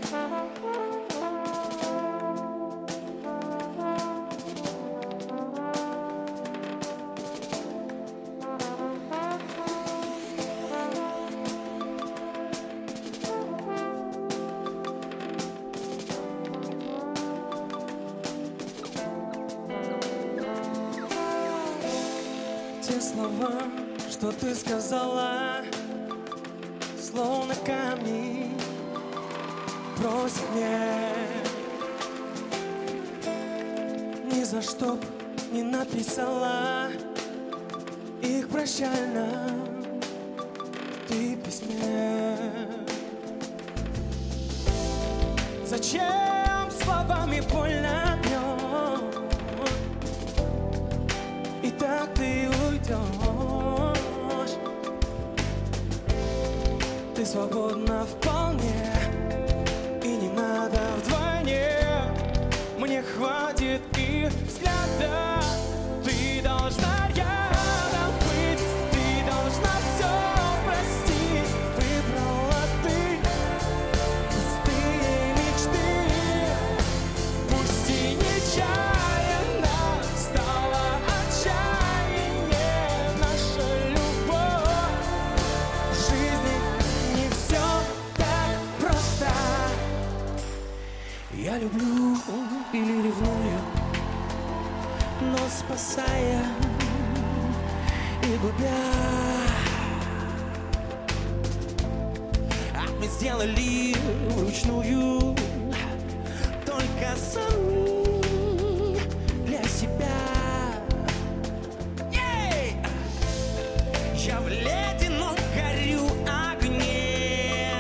Те слова, что ты сказала, словно камни бросит мне. Ни за что б не написала их прощально ты в письме. Зачем словами больно бьет? И так ты уйдешь. Ты свободна вполне, и не надо вдвойне. Мне хватит и взгляда. Ты должна рядом быть, ты должна все простить. Выбрала ты пустые мечты. Пусть и нечаянно стала отчаяние. Наша любовь в жизни не все так просто. Я люблю или ревную, но спасая и губя. А мы сделали вручную только сами для себя. Я в ледяном горю огне.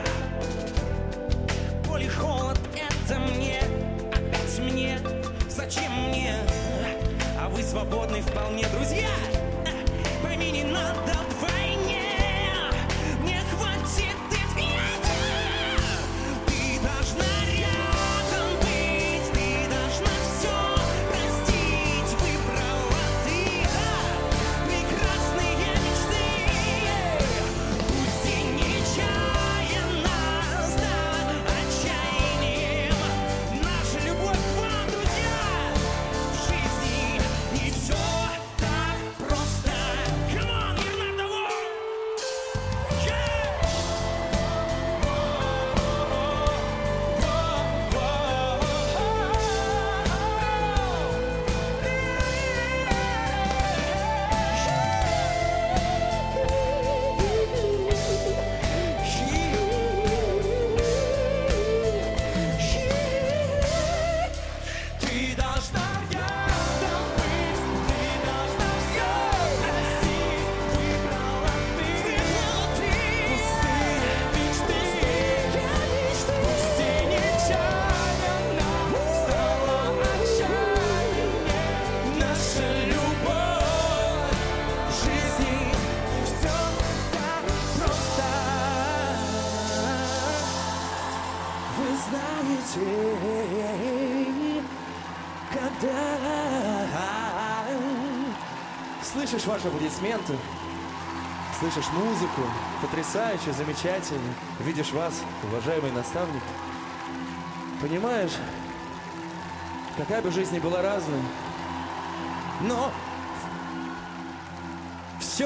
Боль и холод — это мне, опять мне. Зачем мне? А вы свободны вполне, друзья. Пойми, не надо вдвойне. Мне хватит и взгляда. Ты должна рядом быть, ты должна все простить. Выбрала ты, прекрасные мечты. Пусть и нечаянно стала отчаянием. Наша любовь к вам, друзья, в жизни не все так просто. Come on, Leonardo Wall! Ты должна рядом быть, ты должна все простить. Выбрала ты пустые мечты. Пусть и нечаянно стала отчаяние. Наша любовь в жизни все так просто. Вы знаете, когда слышишь ваши аплодисменты, слышишь музыку, потрясающе, замечательно, видишь вас, уважаемый наставник, понимаешь, какая бы жизнь ни была разной, но все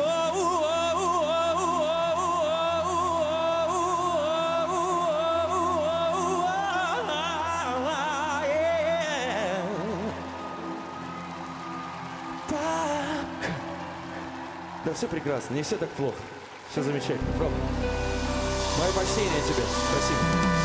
так. Да все прекрасно, не все так плохо. Все замечательно, правда. Мое почтение тебе. Спасибо.